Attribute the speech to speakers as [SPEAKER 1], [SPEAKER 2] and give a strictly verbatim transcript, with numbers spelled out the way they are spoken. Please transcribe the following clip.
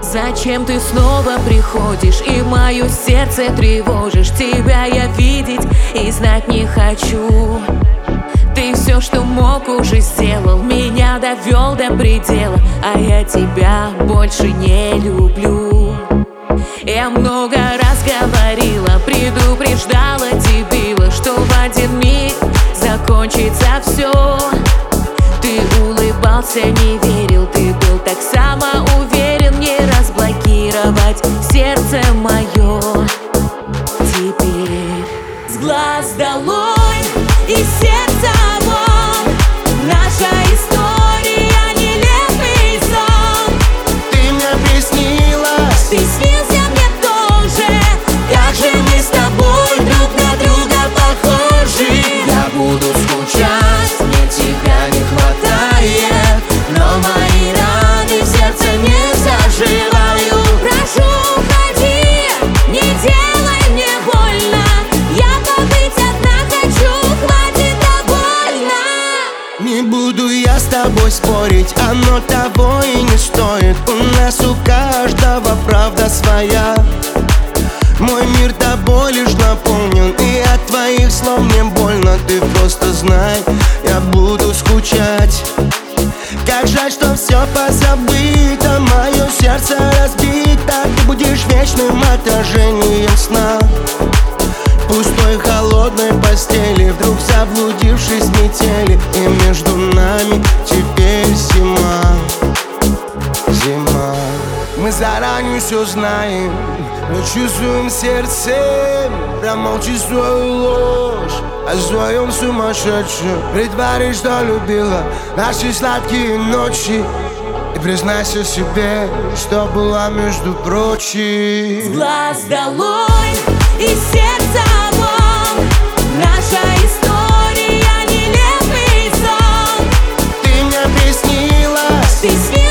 [SPEAKER 1] Зачем ты снова приходишь и мое сердце тревожишь? Тебя я видеть и знать не хочу. Ты все, что мог, уже сделал, меня довел до предела, а я тебя больше не люблю. Я много раз говорила, предупреждала, дебила, что в один миг закончится все. Ты улыбался, не верил, ты был так самоуверен, не разблокировать сердце мое. Теперь с глаз долой и сердца вон, наша история нелепый сон.
[SPEAKER 2] Ты мне приснилась,
[SPEAKER 1] ты снился мне тоже. Как же мы с тобой друг на друга похожи.
[SPEAKER 2] я буду скучать, мне тебя не хватает, но мои раны в сердце не заживают.
[SPEAKER 1] Прошу, уходи, не делай мне больно. Я побыть одна хочу, хватит, довольно.
[SPEAKER 2] Не буду я с тобой спорить, оно того и не стоит. У нас у каждого правда своя. Мой мир тобой лишь наполнен, и от твоих слов мне больно. Ты просто знай, я буду скучать. Как жаль, что все позабыто, мое сердце разбито. Ты будешь вечным отражением сна. В пустой холодной постели, вдруг заблудившись в метели, и между нами теперь зима. Зима. Мы заранее все знаем, но чувствуем сердцем. Промолчи свою ложь о своем сумасшедшем. Притворись, что любила наши сладкие ночи, и признайся себе, что была между прочим.
[SPEAKER 1] С глаз долой и сердца вон, наша история нелепый сон.
[SPEAKER 2] Ты мне приснилась,
[SPEAKER 1] ты снился